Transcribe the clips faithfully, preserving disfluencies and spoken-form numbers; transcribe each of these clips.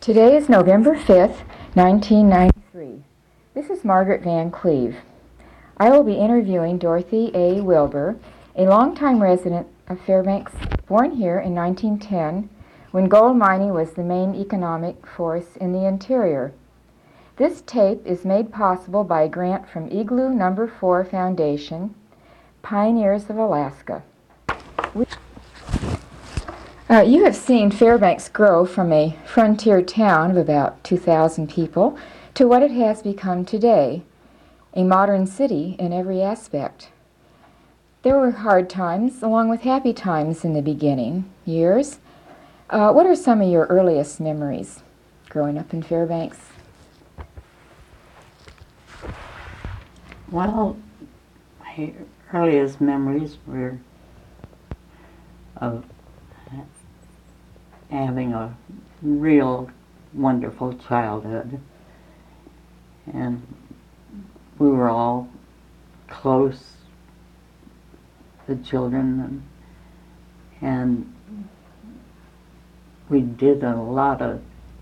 Today is November fifth, nineteen ninety-three. This is Margaret Van Cleve. I will be interviewing Dorothy A. Wilbur, a longtime resident of Fairbanks, born here in nineteen ten, when gold mining was the main economic force in the interior. This tape is made possible by a grant from Igloo Number four Foundation, Pioneers of Alaska. We Uh, you have seen Fairbanks grow from a frontier town of about two thousand people to what it has become today, a modern city in every aspect. There were hard times along with happy times in the beginning years. Uh, what are some of your earliest memories growing up in Fairbanks? Well, my earliest memories were of having a real wonderful childhood, and we were all close, the children, and, and we did a lot of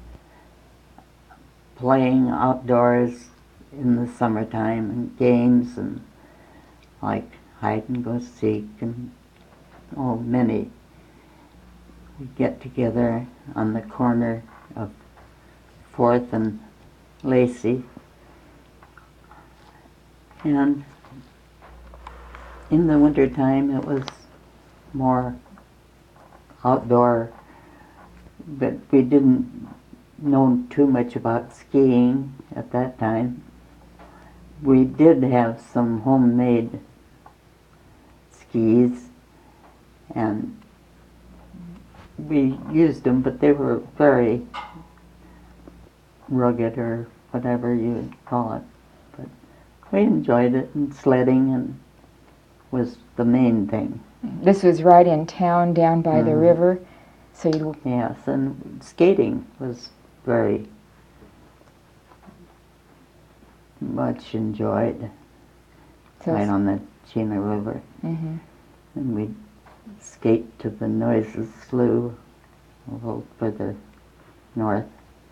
playing outdoors in the summertime and games and like hide and go seek and oh many. We get together on the corner of Fourth and Lacey, and in the wintertime it was more outdoor, but we didn't know too much about skiing at that time. We did have some homemade skis, and we used them, but they were very rugged, or whatever you would call it. But we enjoyed it, and sledding and was the main thing. This was right in town down by Mm-hmm. the river, so you Yes, and skating was very much enjoyed so right on the Chena River. Mm-hmm. And we'd skate to the Noises Slough a little further north.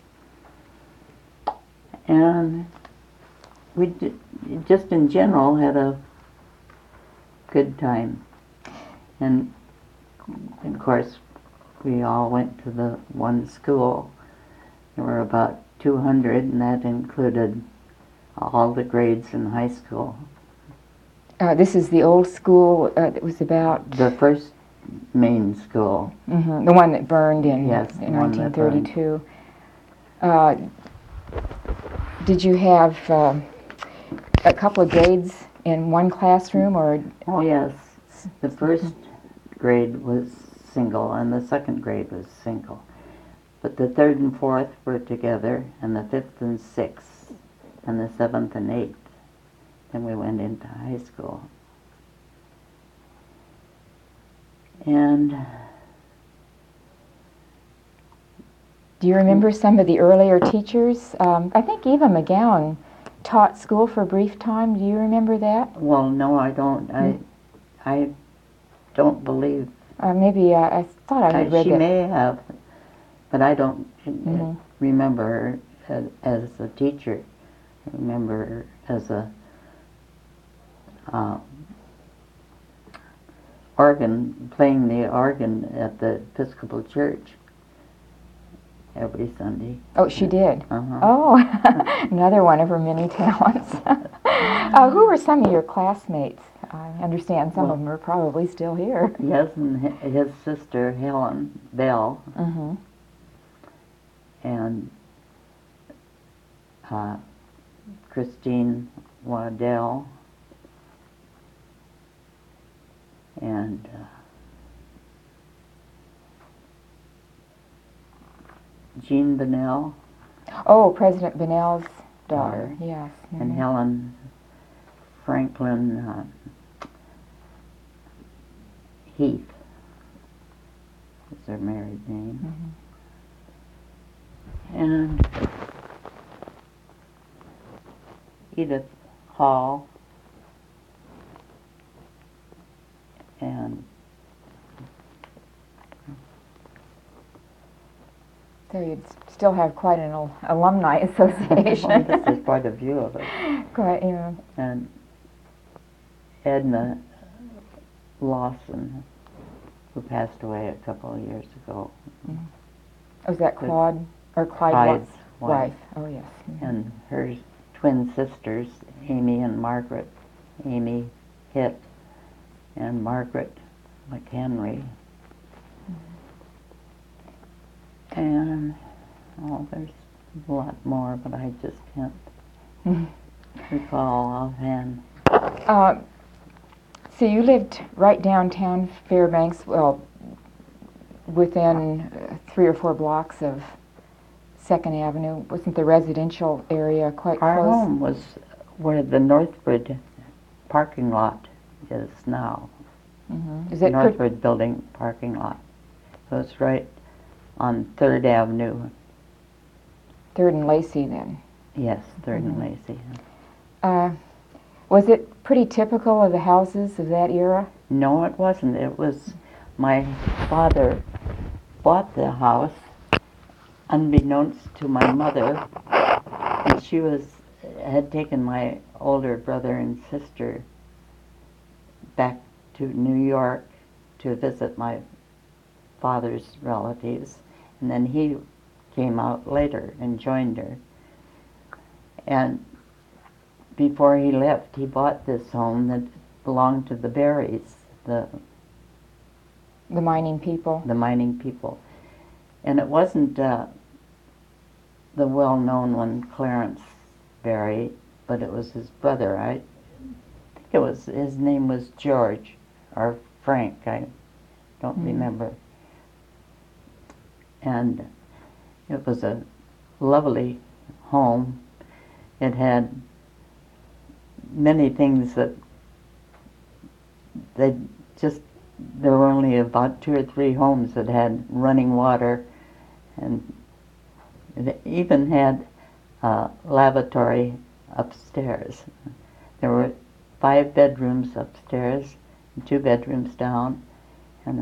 And we did, just in general had a good time. And of course, we all went to the one school. There were about two hundred, and that included all the grades in high school. Uh, this is the old school uh, that was about The first main school. Mm-hmm. The one that burned in, Yes, in the one that nineteen thirty-two. Uh, did you have uh, a couple of grades in one classroom, or? Oh yes, the first grade was single and the second grade was single. But the third and fourth were together, and the fifth and sixth, and the seventh and eighth. Then we went into high school. And Do you remember some of the earlier teachers? Um, I think Eva McGowan taught school for a brief time. Do you remember that? well, no, I don't. I, I don't believe. Uh, maybe uh, I thought I had I, read she that. may have, but I don't Mhm. remember her as, as a teacher. I remember her as a uh, organ, playing the organ at the Episcopal Church every Sunday. Oh, she did. Uh-huh. Oh, another one of her many talents. uh, who were some of your classmates? I understand some Well, of them are probably still here. Yes, and hi- his sister Helen Bell, Mm-hmm. and uh, Christine Waddell, and uh, Jean Bennell, Oh, President Bennell's daughter. Uh, Yes. and Mhm. Helen Franklin uh, Heath is her married name. Mhm. And Edith Hall, and So you'd s- still have quite an al- alumni association. This is quite a few of us. Quite, yeah. And Edna Lawson, who passed away a couple of years ago, Was that Good. Claude or Clyde? Clyde's Wa- wife, Oh yes. Mhm. and her twin sisters, Amy and Margaret. Amy Hitt and Margaret McHenry. And, oh, there's a lot more, but I just can't recall offhand. Uh, so you lived right downtown Fairbanks, well, within uh, three or four blocks of Second Avenue. Wasn't the residential area quite Our close? home was where the Northwood parking lot is now. Mhm. Is it pre- Northwood Building parking lot. So it's right on Third Avenue. Third and Lacey then? Yes, Third Mhm. and Lacey. Uh, was it pretty typical of the houses of that era? No, it wasn't. It was my father bought the house unbeknownst to my mother. And she was had taken my older brother and sister back to New York to visit my father's relatives, and then he came out later and joined her. And before he left, he bought this home that belonged to the Berries, the The mining people? the mining people. And it wasn't uh, the well-known one, Clarence Berry, but it was his brother. I think it was, his name was George, or Frank, I don't Mhm. remember. And it was a lovely home. It had many things that they just, there were only about two or three homes that had running water, and it even had a lavatory upstairs. There were five bedrooms upstairs, and two bedrooms down, and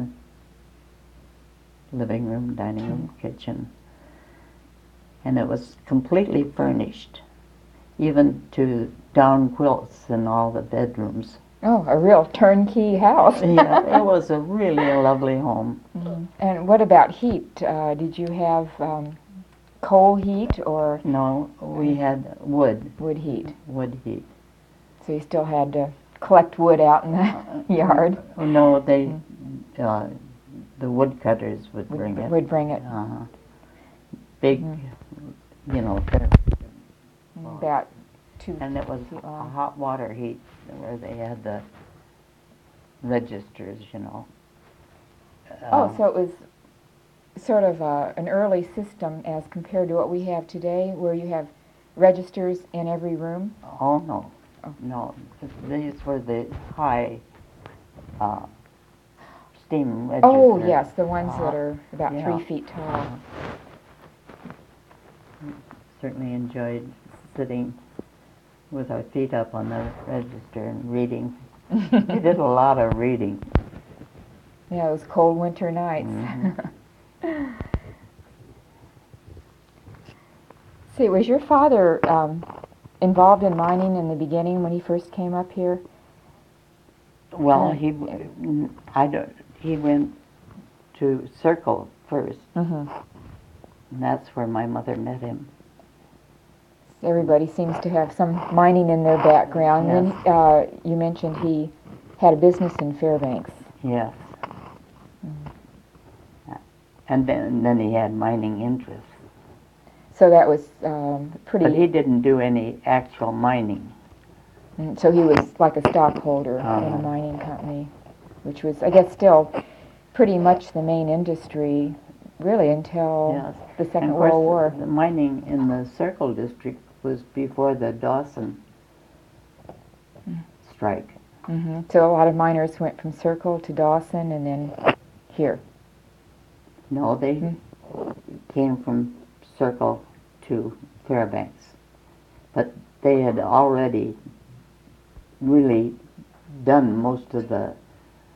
a living room, dining room, kitchen. And it was completely furnished, even to down quilts in all the bedrooms. Oh, a real turnkey house. Yeah, it was a really a lovely home. Mhm. And what about heat? Uh, did you have um, coal heat or No, we had wood, wood heat? wood heat. So you still had to collect wood out in the yard? Oh, no, they, uh, the woodcutters would bring Would, it. would bring it Uh-huh. Big, Mhm. you know, fair- about two and it was feet a long. hot water heat where they had the registers, you know. Oh, Um, so it was sort of uh, an early system as compared to what we have today, where you have registers in every room? Oh, no, Oh. no. These were the high uh, steam registers. Oh, yes, the ones Uh-huh. that are about Yeah. three feet tall. Certainly enjoyed sitting with our feet up on the register and reading. We did a lot of reading. Yeah, those cold winter nights. Mhm. See, was your father um, involved in mining in the beginning when he first came up here? Well, Uh, he, w- I don't, he went to Circle first, Mm-hmm. and that's where my mother met him. Everybody seems to have some mining in their background. Yes. Then uh, you mentioned he had a business in Fairbanks. Yes. And then, and then he had mining interests. So that was um, pretty. But he didn't do any actual mining. Mm, So he was like a stockholder in Uh-huh. a mining company, which was, I guess, still pretty much the main industry, really, until Yes. the Second And of course, World War. the mining in the Circle District was before the Dawson strike. hmm So a lot of miners went from Circle to Dawson and then here. No, they Hmm. came from Circle to Fairbanks. But they had already really done most of the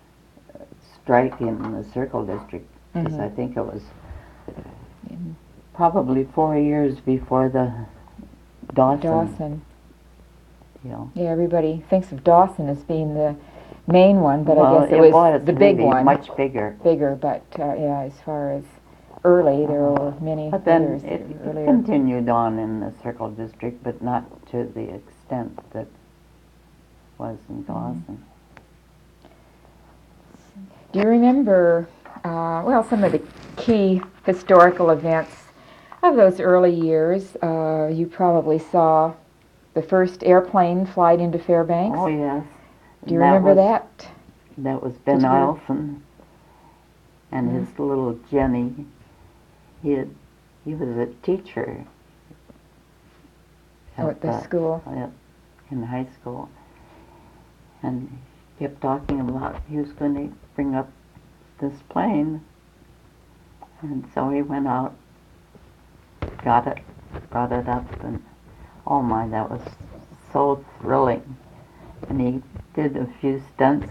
uh, strike in the Circle District, because Mhm. I think it was probably four years before the Dawson Dawson. deal. Yeah, everybody thinks of Dawson as being the main one, but Well, I guess it, it was, the big really one. much bigger. Bigger, but uh, yeah, as far as early, there were many But then others it, it earlier. continued on in the Circle District, but not to the extent that was in Dawson. Do you remember, uh, well, some of the key historical events of those early years? Uh, you probably saw the first airplane flight into Fairbanks. Oh, yes. Do you That remember was, that? That was Ben Did you- Ilson and Mhm. his little Jenny. He had, he was a teacher Oh, at the uh, school. at- in high school, and he kept talking about he was going to bring up this plane, and so he went out, got it, brought it up, and oh my, that was so thrilling. And he did a few stunts.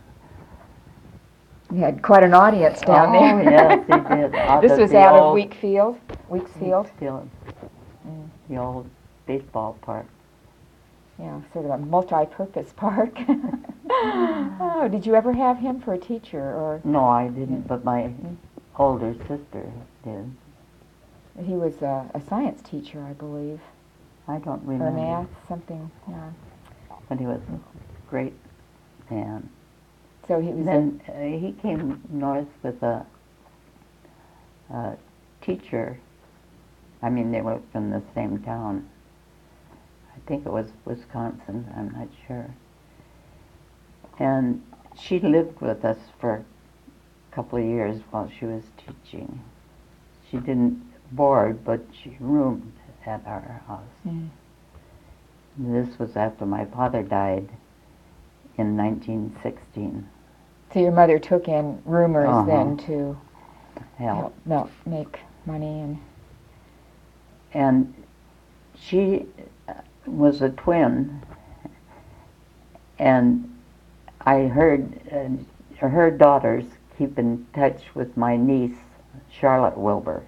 You had quite an audience down Oh, there. yes, he did. Out This at was the out of old- Weekfield. Weeksfield. Field, Mm. the old baseball park. Yeah, sort of a multi-purpose park. Oh, did you ever have him for a teacher, or No, I didn't, but my older sister did. he was a, a science teacher, I believe, I don't or remember. math, something. Yeah. But he was a great man. So he was. Then uh, he came north with a, a teacher. I mean, they were from the same town. I think it was Wisconsin, I'm not sure. And she lived with us for a couple of years while she was teaching. She didn't board, but she roomed at our house. Mm. This was after my father died in nineteen sixteen. So your mother took in roomers Uh-huh. then to Hell. help mel- make money and. And she uh, was a twin, and I heard uh, her daughters keep in touch with my niece, Charlotte Wilbur.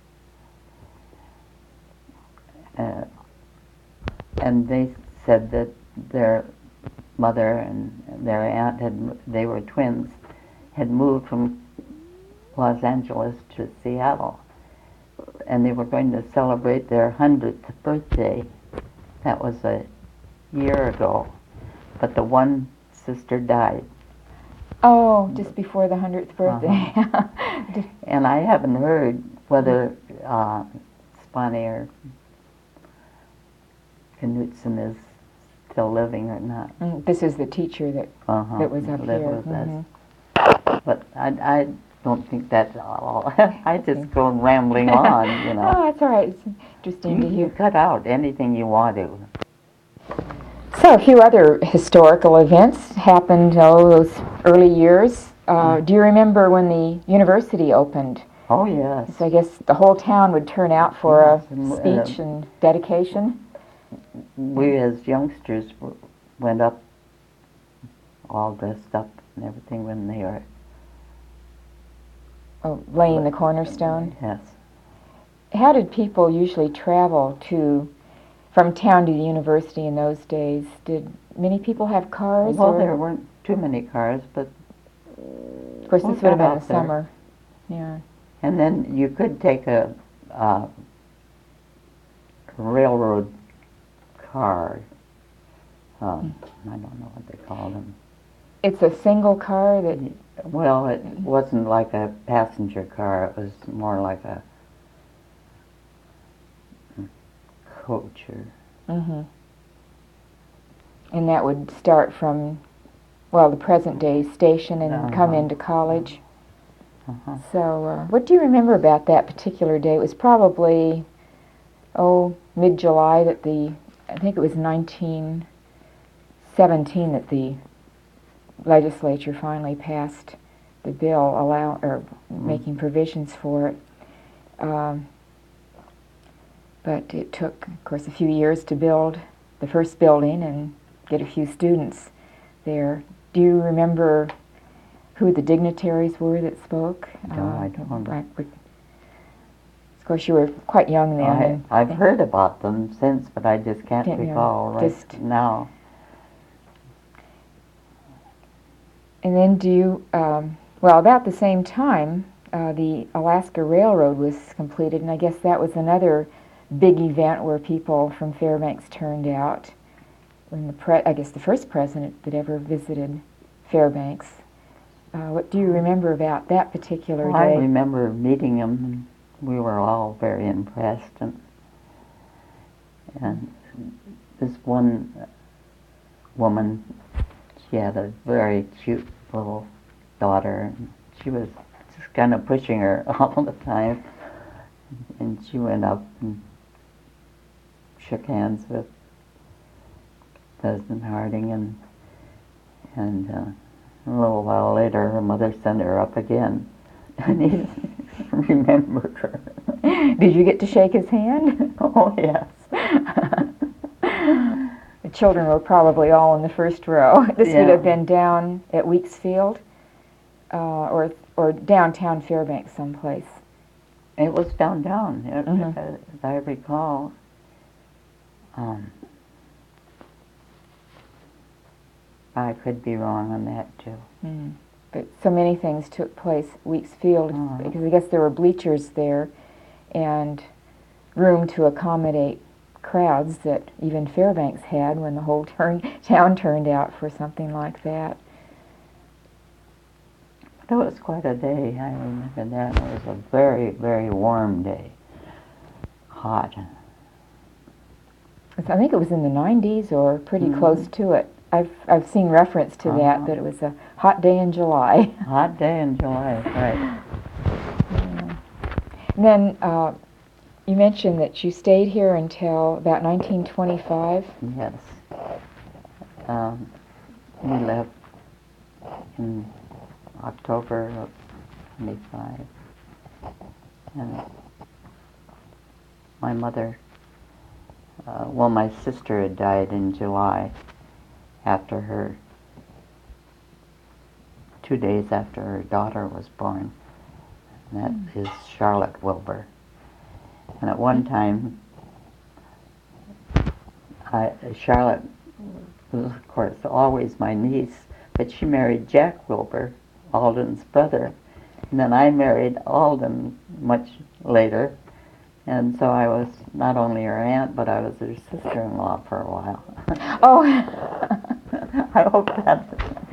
Uh, and they said that their mother and their aunt had, they were twins, had moved from Los Angeles to Seattle. And they were going to celebrate their hundredth birthday. That was a year ago. But the one sister died. Oh, just before the hundredth birthday. Just- And I haven't heard whether uh, Sponny or Knutson is still living or not. Mm, this is the teacher that, Uh-huh. that was up Lived here. with us. Mhm. But I, I don't think that's all. I just go rambling on, you know. Oh, that's all right. It's interesting You, to you hear. cut out anything you want to. So a few other historical events happened, oh, those early years. Uh, do you remember when the university opened? Oh, yes. So I guess the whole town would turn out for a Yes, and, uh, speech and dedication. We as youngsters w- went up all dressed up and everything when they were, Oh, laying the cornerstone. yes. How did people usually travel to, from town to the university in those days? Did many people have cars? Well, or- there weren't too many cars, but, Of course, we this would have got been out the there. summer. Yeah. and then you could take a, uh railroad car. Um, I don't know what they call them. It's a single car that. Well, it wasn't like a passenger car. It was more like a coach or hmm And that would start from, well, the present day station and come Uh-huh. into college. uh-huh. So, uh, what do you remember about that particular day? It was probably, oh, mid-July that the, I think it was nineteen seventeen that the legislature finally passed the bill allow, or Mm. making provisions for it. Um, but it took, of course, a few years to build the first building and get a few students there. Do you remember who the dignitaries were that spoke? No, I don't. like, we- Of course, you were quite young then. I, and I've heard about them since, but I just can't Didn't you? recall right Just- now. And then do you, um, well, about the same time, uh, the Alaska Railroad was completed, and I guess that was another big event where people from Fairbanks turned out. When the pre- I guess the first president that ever visited Fairbanks. Uh, what do you remember about that particular Well, I day? remember meeting him, and we were all very impressed. And, and this one woman, she had a very cute little daughter, and she was just kind of pushing her all the time. And she went up and shook hands with President Harding, and and uh, a little while later, her mother sent her up again, and he remembered her. Did you get to shake his hand? Oh yes. The children were probably all in the first row. This would Yeah. have been down at Weeks Field, uh, or or downtown Fairbanks someplace. It was downtown, if, Mhm. as I recall. Um, I could be wrong on that too. Mm. But so many things took place at Weeks Field Uh-huh. because I guess there were bleachers there and room to accommodate crowds that even Fairbanks had when the whole turn, town turned out for something like that. But it was quite a day. I remember that. It was a very, very warm day. Hot. I think it was in the nineties or pretty Mhm. close to it. I've I've seen reference to Uh-huh. that, that it was a hot day in July. Hot day in July, right. Yeah. And then uh, you mentioned that you stayed here until about nineteen twenty-five. Yes. Um, we left in October of twenty-five. And my mother, uh, well, my sister had died in July after her, two days after her daughter was born. And that is Charlotte Wilbur. And at one time, I, Charlotte was, of course, always my niece, but she married Jack Wilbur, Alden's brother. And then I married Alden much later. And so I was not only her aunt, but I was her sister-in-law for a while. Oh. I hope that.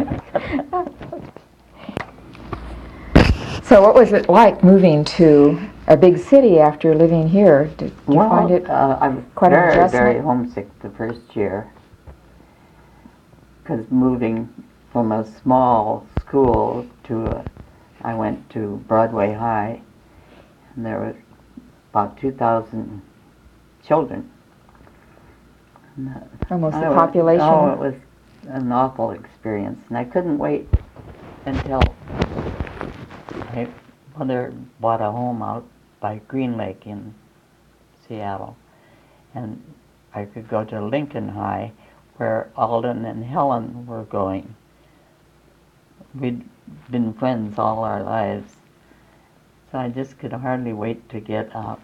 So what was it like moving to a big city after living here? Did you Well, find it uh, I was quite an very, adjustment? very homesick the first year. Because moving from a small school to a, I went to Broadway High, and there were about two thousand children. And that- Almost I the was- population? Oh, it was an awful experience, and I couldn't wait until my mother bought a home out by Green Lake in Seattle, and I could go to Lincoln High, where Alden and Helen were going. We'd been friends all our lives, so I just could hardly wait to get out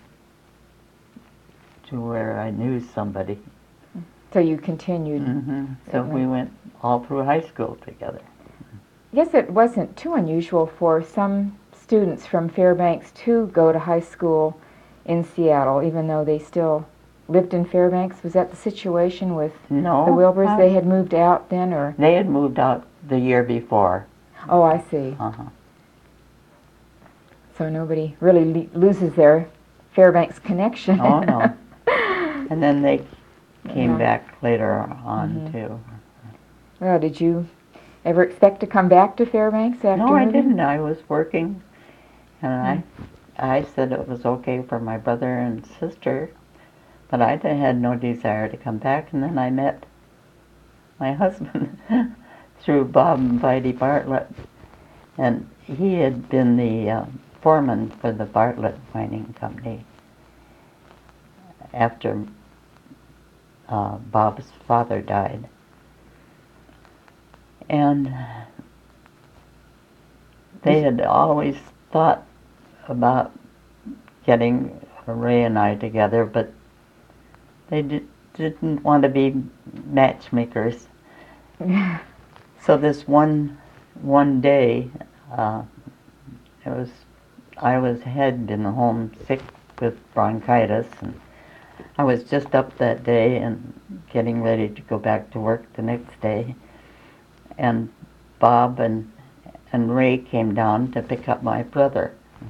to where I knew somebody. So you continued. hmm So Certainly. we went all through high school together. I guess it wasn't too unusual for some students from Fairbanks to go to high school in Seattle, even though they still lived in Fairbanks. Was that the situation with No, the Wilburs? uh, They had moved out then, or? they had moved out the year before. Oh, I see. Uh-huh. So nobody really le- loses their Fairbanks connection. Oh, no. And then they came Yeah. back later on, Mhm. too. Well, did you ever expect to come back to Fairbanks after No, I moving? didn't. I was working, and I, I said it was okay for my brother and sister, but I d- had no desire to come back. And then I met my husband through Bob and Videy Bartlett, and he had been the uh, foreman for the Bartlett Mining Company after uh, Bob's father died. And they had always thought about getting Ray and I together, but they did, didn't want to be matchmakers. So this one one day, uh, it was I was head in the home sick with bronchitis, and I was just up that day and getting ready to go back to work the next day, and Bob and and Ray came down to pick up my brother,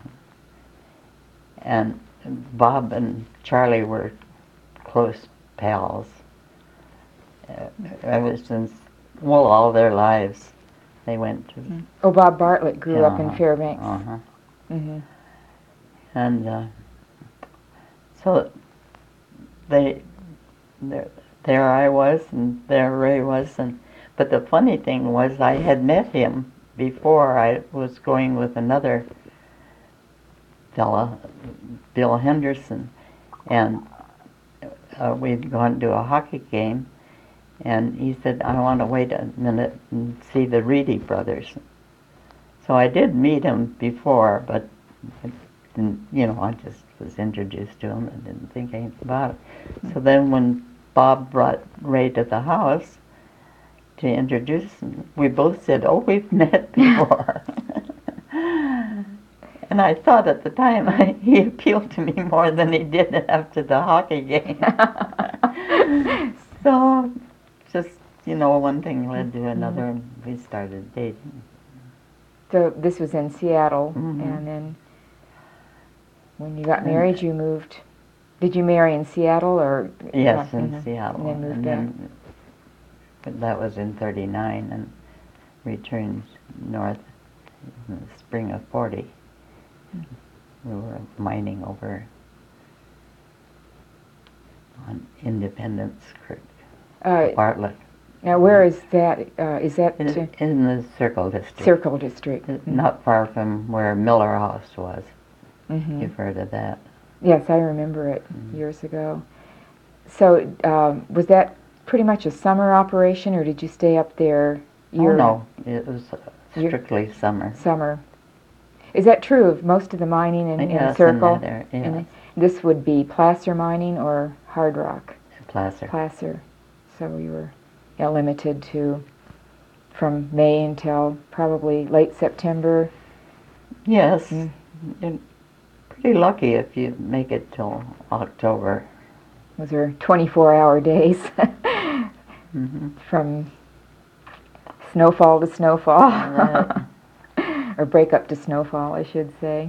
and Bob and Charlie were close pals. Uh, ever since, well, all their lives, they went to. Oh, Bob Bartlett grew up in Uh-huh, Fairbanks. Uh-huh. hmm And uh, so they, there, there I was, and there Ray was, and but the funny thing was I had met him before. I was going with another fella, Bill Henderson, and uh, we'd gone to a hockey game, and he said, I want to wait a minute and see the Reedy brothers. So I did meet him before, but I didn't, you know, I just was introduced to him and didn't think anything about it. So then when Bob brought Ray to the house to introduce him, we both said, oh, we've met before. And I thought at the time I, he appealed to me more than he did after the hockey game. So just, you know, one thing led to another, and we started dating. So this was in Seattle, Mhm. and then when you got married, you moved. Did you marry in Seattle or? Yes, uh, in mhm. Seattle. And then moved and back. then but that was in thirty-nine, and returned north in the spring of forty. We were mining over on Independence Creek, Uh, Bartlett, now, where is that? Uh, is that in, uh, in the Circle District. Circle District? It's Not far from where Miller House was. hmm You've heard of that. Yes, I remember it Mhm. years ago. So um, was that pretty much a summer operation, or did you stay up there year? Oh, no, it was uh, Year- strictly summer. Summer. Is that true of most of the mining in, in Yes, Circle? in that area, In yes. the- this would be placer mining or hard rock? Placer. Placer. So we were yeah, limited to from May until probably late September. Yes, Mm. you're pretty lucky if you make it till October. Those are twenty-four hour days hmm from snowfall to snowfall. Right. Or break up to snowfall, I should say.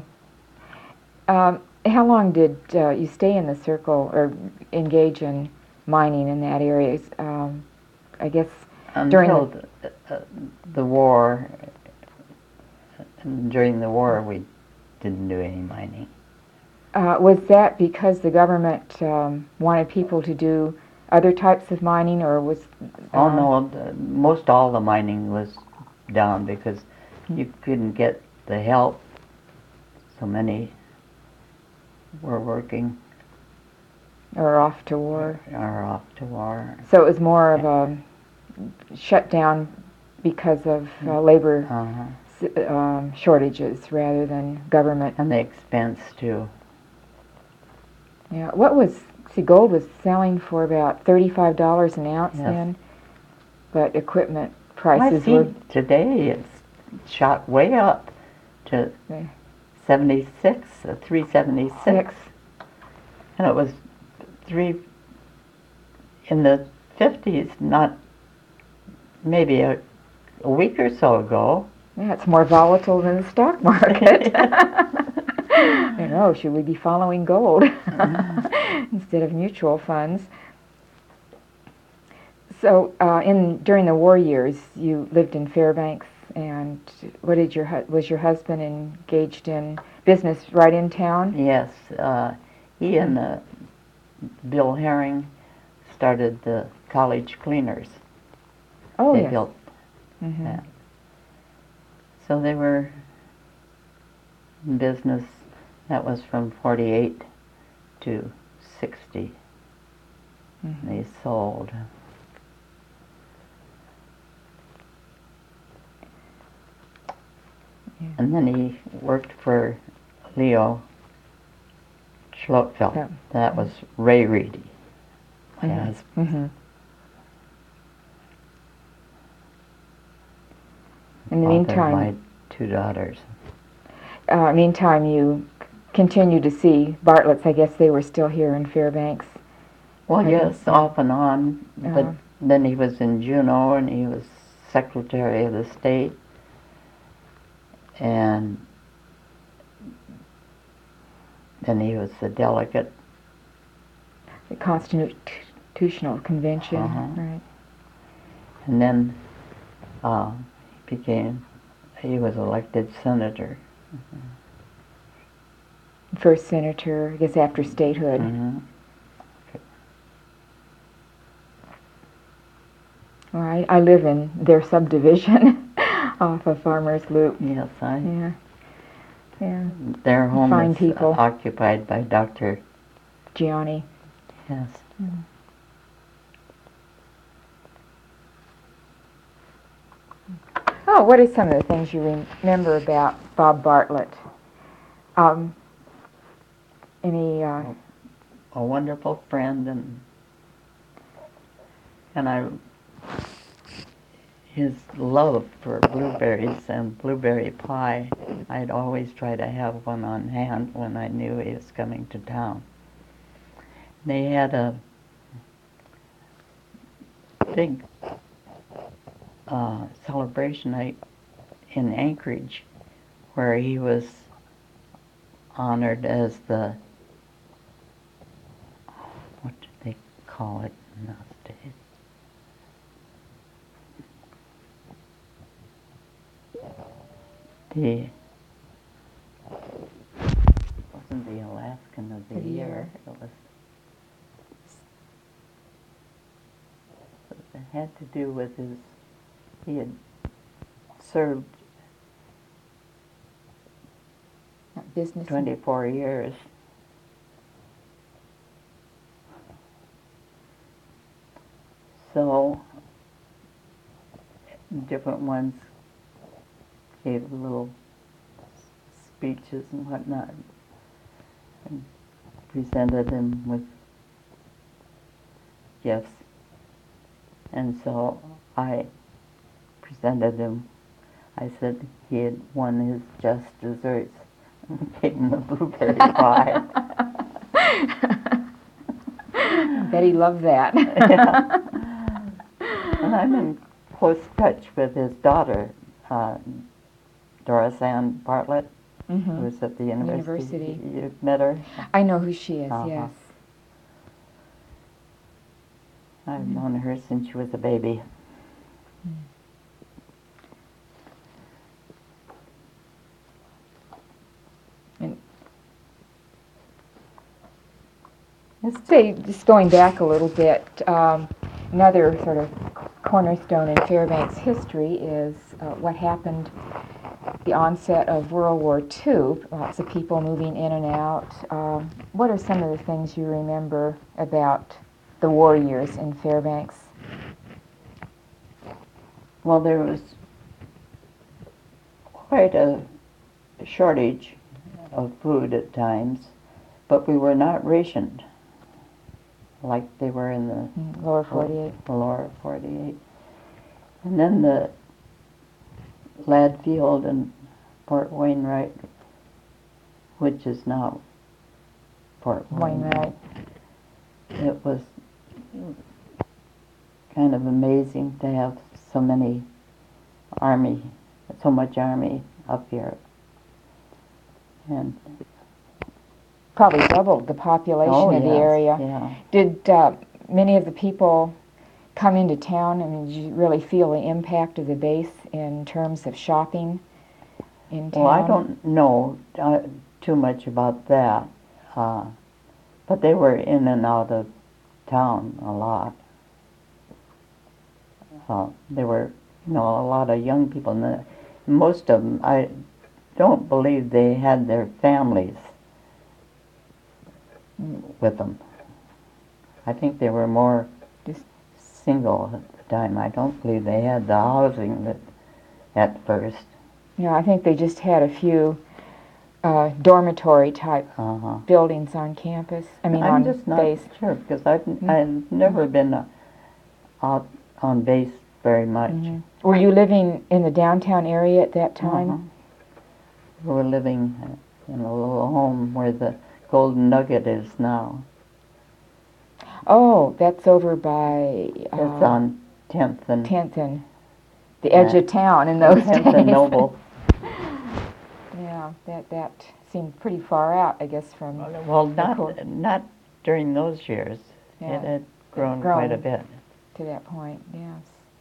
Um, how long did uh, you stay in the Circle or engage in mining in that area? Um, I guess during Until the, the, uh, the war, and during the war we didn't do any mining. uh, was that because the government um, wanted people to do other types of mining, or was? Oh um, no, the, most all the mining was down because you couldn't get the help. So many were working or off to war. or off to war. So it was more of a shutdown because of uh, labor Uh-huh. s- um, shortages rather than government. And the expense too. Yeah. What was? See, gold was selling for about thirty-five dollars an ounce Yes. then, but equipment I prices see were. today it's shot way up to Yeah. seventy-six, uh, three seventy-six, Six. and it was three in the fifties, not maybe a, a week or so ago. Yeah, it's more volatile than the stock market. You know, should we be following gold instead of mutual funds? So, uh, in during the war years, you lived in Fairbanks, and what did your hu- was your husband engaged in business right in town? Yes, uh, he and uh, Bill Herring started the college cleaners. Oh, they yes. built Mhm. that. So they were in business. That was from forty-eight to sixty. Mhm. They sold. Yeah. And then he worked for Leo Schlotfeld. Yeah. That was Ray Reedy. My Mhm. husband. Mhm. In the Father of meantime, my two daughters. uh, meantime, you c- continue to see Bartlett's. I guess they were still here in Fairbanks. Well, I yes, guess, yeah. off and on, but Uh, then he was in Juneau and he was Secretary of the State, and then he was the delegate. the Constitutional Convention, Uh-huh. right? And then uh, he became, he was elected senator. First senator, I guess, after statehood. Mm-hmm. Well, I, I live in their subdivision off of Farmers Loop. Yes, I. Yeah, yeah. Their home Fine is people. occupied by Doctor Gianni. Yes. Mm. Oh, what are some of the things you remember about Bob Bartlett? Um, any, uh, A wonderful friend, and and I his love for blueberries and blueberry pie. I'd always try to have one on hand when I knew he was coming to town. They had a big uh, celebration night in Anchorage where he was honored as the, what do they call it in those days? The, wasn't the Alaskan of the The year, year. it was, it had to do with his, he had served business? twenty-four years. So, different ones gave little speeches and whatnot, and presented him with gifts. And so I presented him. I said he had won his just desserts and gave him the blueberry pie. Bet he loved that. Yeah. And I'm in close touch with his daughter, uh, Doris Ann Bartlett, Mhm. who's at the university. University. You've met her? I know who she is, Uh-huh. yes. I've Mhm. known her since she was a baby. And let's say, just going back a little bit, um, another sort of cornerstone in Fairbanks history is uh, what happened at the onset of World War Two. Lots of people moving in and out. Um, what are some of the things you remember about the war years in Fairbanks? Well, there was quite a shortage of food at times, but we were not rationed like they were in the Mm, Lower forty-eight. the lower forty-eight. And then the Ladd Field and Fort Wainwright, which is now Fort Wainwright. Wainwright. It was kind of amazing to have so many army, so much army up here. And Probably doubled the population oh, of the yes, area. yeah. Did uh, many of the people come into town? I mean, did you really feel the impact of the base in terms of shopping in town? Well, I don't know uh, too much about that, uh, but they were in and out of town a lot. Uh, there were, you know, a lot of young people, and the, most of them, I don't believe they had their families with them. I think they were more Just single at the time. I don't believe they had the housing that at first. Yeah, I think they just had a few uh, dormitory type Uh-huh. buildings on campus. I mean, I'm on just not base. sure because I've, Mm. I've never been uh, out on base very much. Mhm. Were you living in the downtown area at that time? Uh-huh. We were living uh, in a little home where the Golden Nugget is now. Oh, that's over by uh, It's on tenth and tenth and the edge Uh, of town in those tenth days. and Noble. Yeah, that that seemed pretty far out, I guess, from Well, the cour- not not during those years. Yeah. It had grown, Grown. quite a bit. to that point. Yes.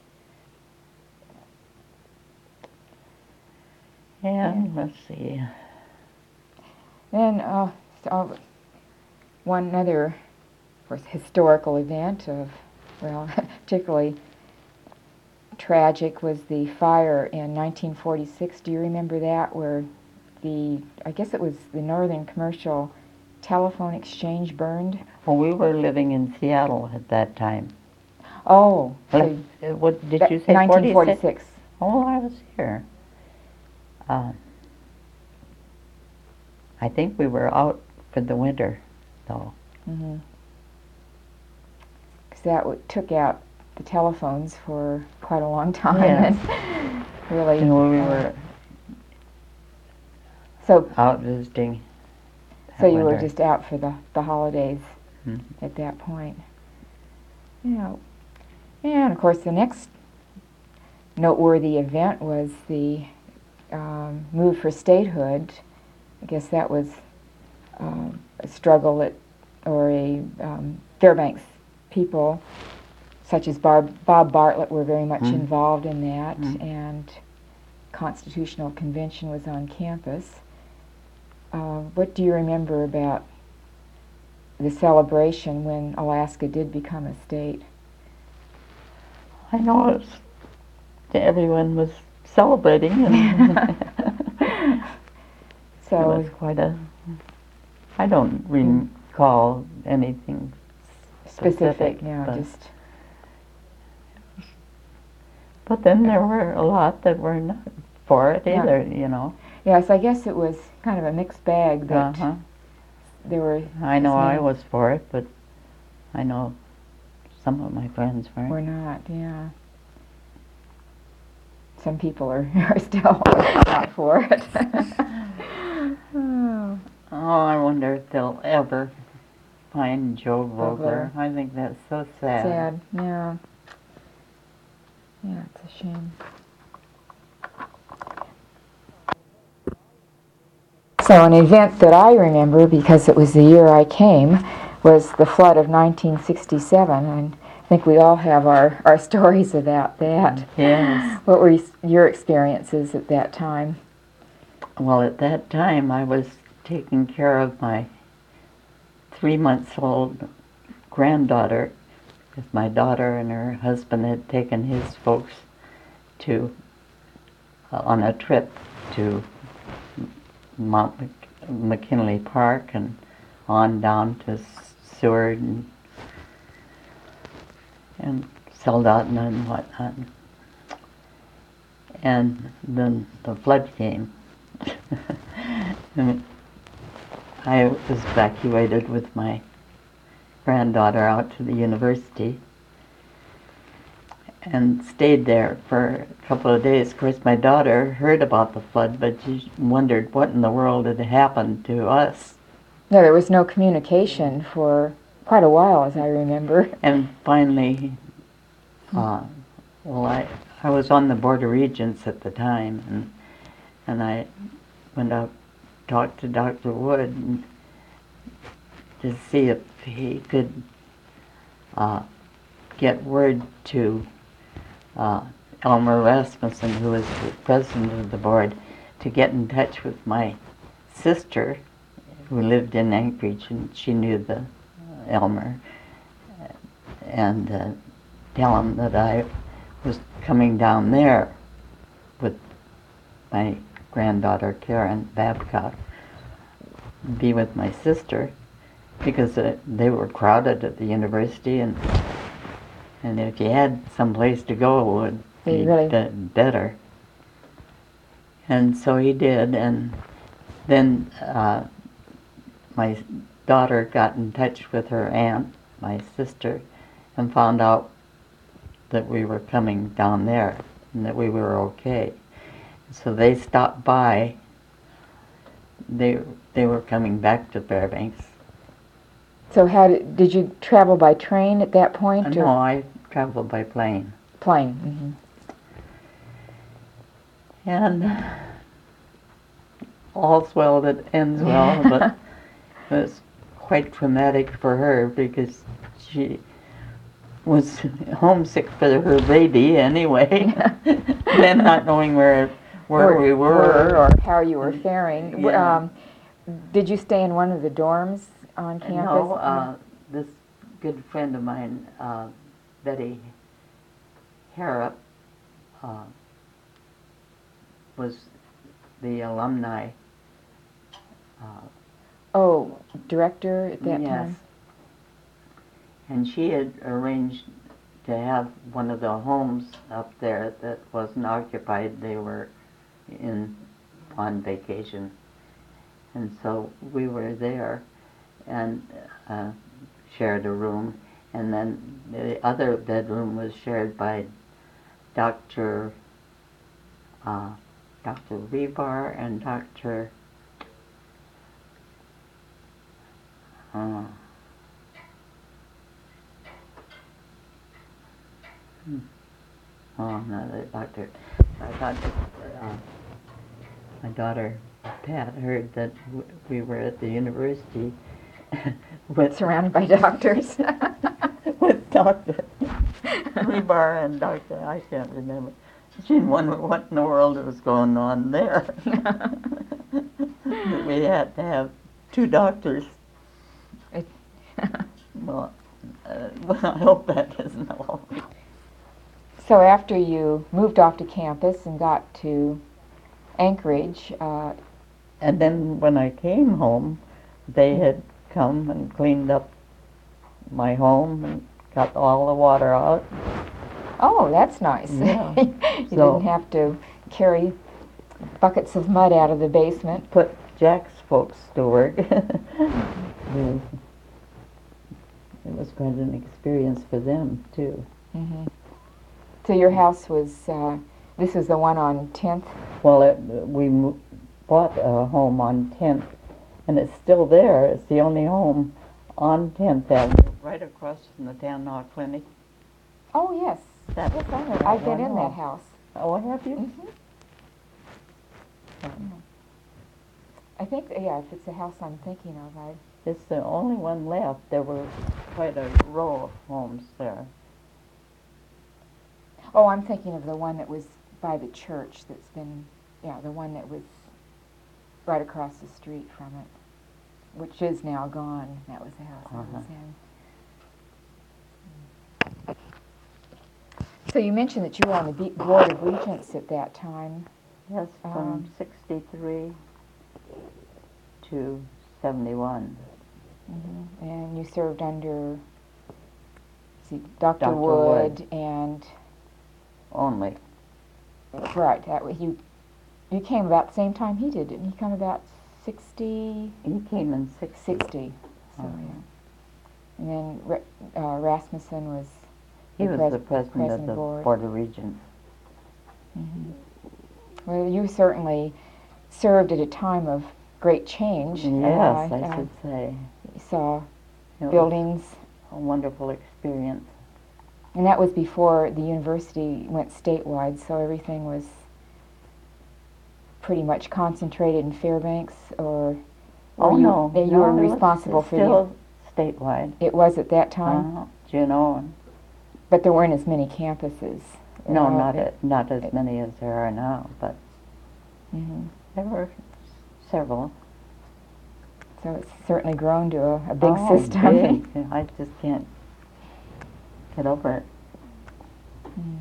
And let's see. Then uh, so one other, of course, historical event of, well, particularly tragic was the fire in nineteen forty-six. Do you remember that? Where the, I guess it was the Northern Commercial Telephone Exchange burned? Well, we were living in Seattle at that time. Oh, so Well, uh, what did that- you say? nineteen forty-six? forty-six. Oh, I was here. Uh, I think we were out for the winter, though. Mm-hmm. Because that w- took out the telephones for quite a long time. Yes. And really. And we uh, were So, out visiting. so that you were winter. just out for the, the holidays Mhm. at that point. Yeah. And of course, the next noteworthy event was the um, move for statehood. I guess that was um, a struggle that, or a um, Fairbanks people, such as Barb, Bob Bartlett, were very much Mhm. involved in that, Mhm. and Constitutional Convention was on campus. Uh, what do you remember about the celebration when Alaska did become a state? I know it was, everyone was celebrating, and So it was quite a. I don't recall anything specific, specific, yeah, but, just but then there were a lot that were not for it Yeah. either. You know. yes. I guess it was kind of a mixed bag that Uh-huh. there were. I know as I many was for it, but I know some of my friends weren't. Were not, yeah. Some people are, are still not for it. Oh. Oh, I wonder if they'll ever find Joe Vogler. Vogler. I think that's so sad. Sad, yeah. Yeah, it's a shame. So an event that I remember, because it was the year I came, was the flood of nineteen sixty-seven, and I think we all have our, our stories about that. Yes. What were y- your experiences at that time? Well, at that time, I was taking care of my three months old granddaughter, because my daughter and her husband had taken his folks to uh, on a trip to Mount Mc- McKinley Park and on down to Seward and, and Soldotna and whatnot. And then the flood came. And I was evacuated with my granddaughter out to the university and stayed there for a couple of days. Of course, my daughter heard about the flood, but she wondered what in the world had happened to us. No, there was no communication for quite a while, as I remember. And finally, uh, well, I, I was on the Board of Regents at the time, and, and I went out talked to Doctor Wood and to see if he could uh, get word to uh, Elmer Rasmussen, who was the president of the board, to get in touch with my sister, who lived in Anchorage, and she knew the uh, Elmer, and uh, tell him that I was coming down there with my granddaughter Karen Babcock, be with my sister, because uh, they were crowded at the university, and and if you had some place to go, it would They be really- be- better. And so he did, and then uh, my daughter got in touch with her aunt, my sister, and found out that we were coming down there and that we were okay. So they stopped by. They they were coming back to Fairbanks. So how did, did you travel by train at that point? Uh, or no, I traveled by plane. plane? Mm-hmm. And all's well that ends well, but it was quite traumatic for her because she was homesick for her baby anyway, then not knowing where where or, we were. or how you were faring. W- Yeah. Um, did you stay in one of the dorms on campus? No, uh, this good friend of mine, uh, Betty Harrop, uh, was the alumni. Uh, oh, director at that yes. time? And she had arranged to have one of the homes up there that wasn't occupied. They were in on vacation. And so we were there and uh, shared a room. And then the other bedroom was shared by Doctor Uh, Doctor Rebar and Doctor Uh, hmm. Oh, no, the doctor. I thought uh, my daughter Pat heard that w- we were at the university with Surrounded by doctors. with Doctor Rebar and Doctor I can't remember. She wondered what in the world was going on there. We had to have two doctors. It- Well, uh, well, I hope that isn't all. So after you moved off to campus and got to Anchorage, uh, And then when I came home, they had come and cleaned up my home and got all the water out. oh, that's nice. Yeah. You So- didn't have to carry buckets of mud out of the basement. Put Jack's folks to work. Mm. It was quite an experience for them, too. hmm So your house was, uh, this was the one on tenth? Well, it, we mo- bought a home on tenth, and it's still there. It's the only home on tenth Avenue, right across from the Town Hall Clinic. Oh, yes. That- Yes, I know. that I've been one in that home. house. Oh, have you? hmm I think, yeah, if it's the house I'm thinking of, I, It's the only one left. There were quite a row of homes there. oh, I'm thinking of the one that was by the church that's been, yeah, the one that was right across the street from it, which is now gone. That was the house I was in. So you mentioned that you were on the Be- Board of Regents at that time. Yes, from Um, sixty-three to seventy-one. hmm And you served under, see, Doctor Doctor Wood, Wood. and, Only. right, that wa- you, you came about the same time he did, didn't he? Come about sixty, He came in sixty. sixty, so, Uh-huh. yeah. And then Ra- uh, Rasmussen was, He the was pres- the president of president the board. Board of Regents. mhm. Well, you certainly served at a time of great change. Yes, Uh, I uh, should say. You saw It was buildings, a wonderful experience. and that was before the university went statewide, so everything was pretty much concentrated in Fairbanks, or Oh, were you, no. you no, were it was responsible for the, still statewide. it was at that time, Uh-huh. Juneau. and- but there weren't as many campuses. No, Uh, not it- it, not as it- many as there are now, but mhm. there were several. So it's certainly grown to a, a big Oh, system. big. I just can't get over it. Mm.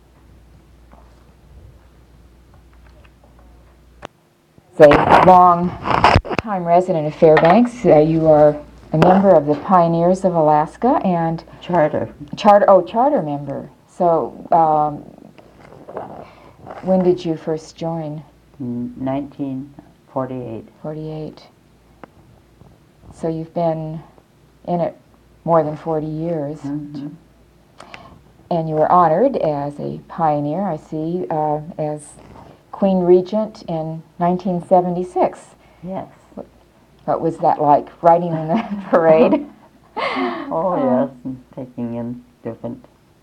As a long-time resident of Fairbanks, uh, you are a member of the Pioneers of Alaska and Charter. charter. Oh, charter member. So, um, when did you first join? in nineteen forty-eight. forty-eight. So you've been in it more than forty years. Mhm. And you were honored as a pioneer, I see, uh, as Queen Regent in nineteen seventy-six. Yes. What was that like, riding in the parade? Oh, yes, and taking in different.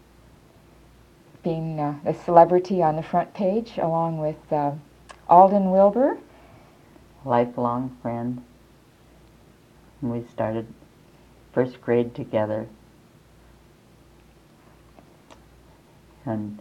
Being uh, a celebrity on the front page, along with uh, Alden Wilbur. Lifelong friend. And we started first grade together. And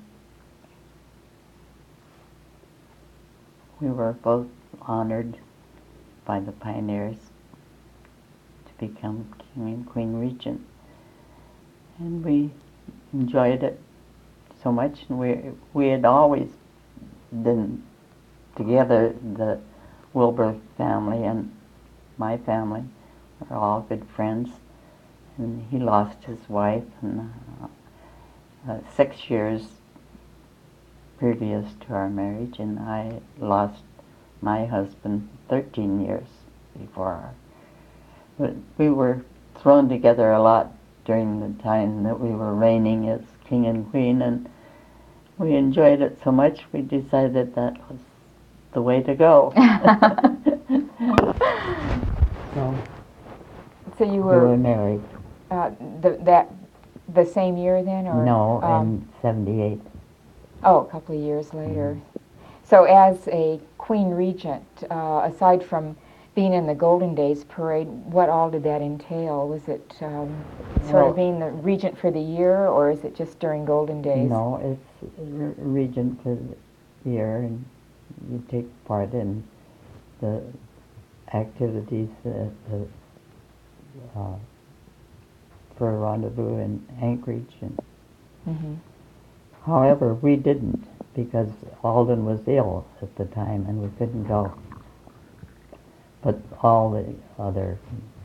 we were both honored by the pioneers to become King and Queen Regent. And we enjoyed it so much. And we, we had always been together, the Wilbur family and my family are all good friends. And he lost his wife and uh, uh, six years previous to our marriage, and I lost my husband thirteen years before our. But we were thrown together a lot during the time that we were reigning as king and queen, and we enjoyed it so much we decided that was the way to go. so, So you we were, were married. uh, the, that the same year then, or No, um, in seventy-eight. Oh, a couple of years later. So as a Queen Regent, uh, aside from being in the Golden Days parade, what all did that entail? Was it um, sort Well, of being the regent for the year, or is it just during Golden Days? No, it's r- regent for the year, and you take part in the activities at the uh, for a rendezvous in Anchorage. And Mm-hmm. however, we didn't because Alden was ill at the time and we couldn't go. But all the other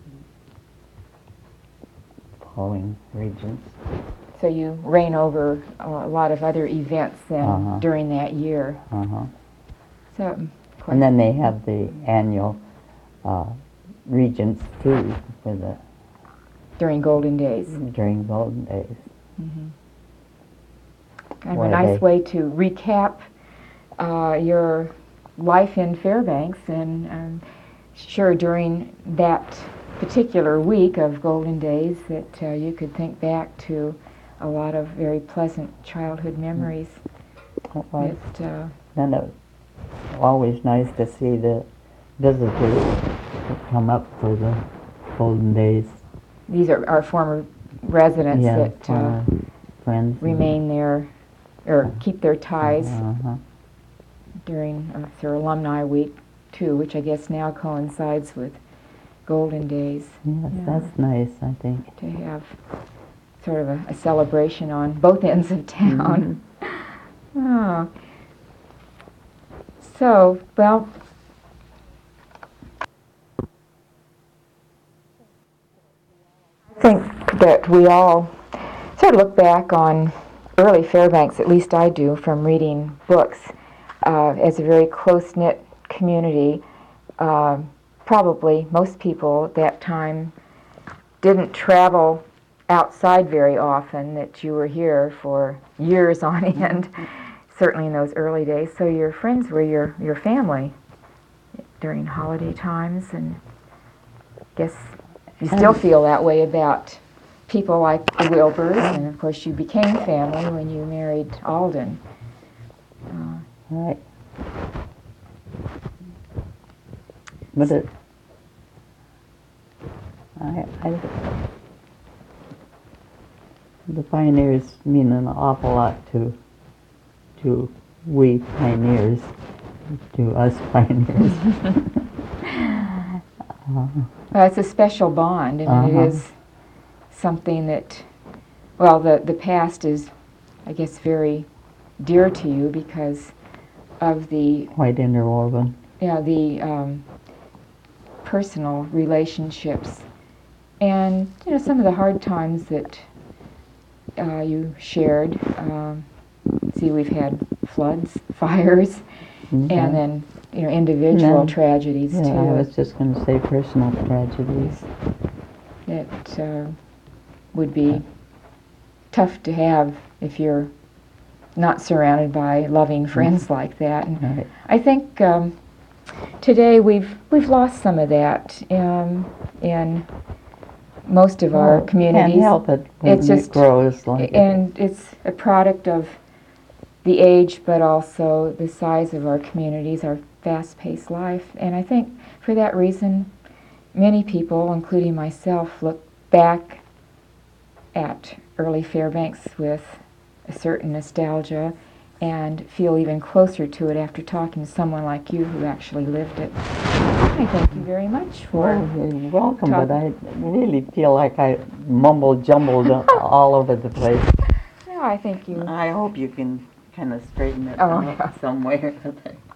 following regents. So you reign over uh, a lot of other events then Uh-huh. during that year. Uh-huh. So, quite And then they have the annual uh, regents too for the during Golden Days. during Golden Days. Mm-hmm. Kind of Where a nice they- way to recap uh, your life in Fairbanks, and um, sure during that particular week of Golden Days that uh, you could think back to a lot of very pleasant childhood memories. It was. That, uh, And it was always nice to see the visitors that come up for the Golden Days. these are our former residents Yeah, that uh, former friends. remain there or keep their ties Uh-huh. during uh, their alumni week too, which I guess now coincides with Golden Days. Yes, Yeah. that's nice, I think. To have sort of a, a celebration on both ends of town. Oh. So, well, I think that we all sort of look back on early Fairbanks, at least I do, from reading books, uh, as a very close-knit community. Uh, probably most people at that time didn't travel outside very often, that you were here for years on end, certainly in those early days. So your friends were your, your family during holiday times, and I guess you still feel that way about people like the Wilburs, and of course you became family when you married Alden. Uh, Right. But it, I, I, the pioneers mean an awful lot to, to we pioneers, to us pioneers. uh, Well, it's a special bond, and Uh-huh. it is something that, well, the, the past is, I guess, very dear to you because of the, quite interwoven. yeah, the um, personal relationships and, you know, some of the hard times that uh, you shared. Um, see, we've had floods, fires, Mhm. and then, you know, individual then- tragedies Yeah, I too. was just going to say personal tragedies. It uh, would be tough to have if you're not surrounded by loving friends like that. And Right. I think um, today we've we've lost some of that um, in most of our Well, communities. Can't help it when It's it just- grows like it. And it's a product of the age, but also the size of our communities, our fast-paced life. And I think for that reason, many people, including myself, look back at early Fairbanks with a certain nostalgia and feel even closer to it after talking to someone like you who actually lived it. I thank you very much for Well, you're welcome, talk- but I really feel like I mumbled jumbled all over the place. No, I think you I hope you can kind of straighten it Oh, out yeah. somewhere.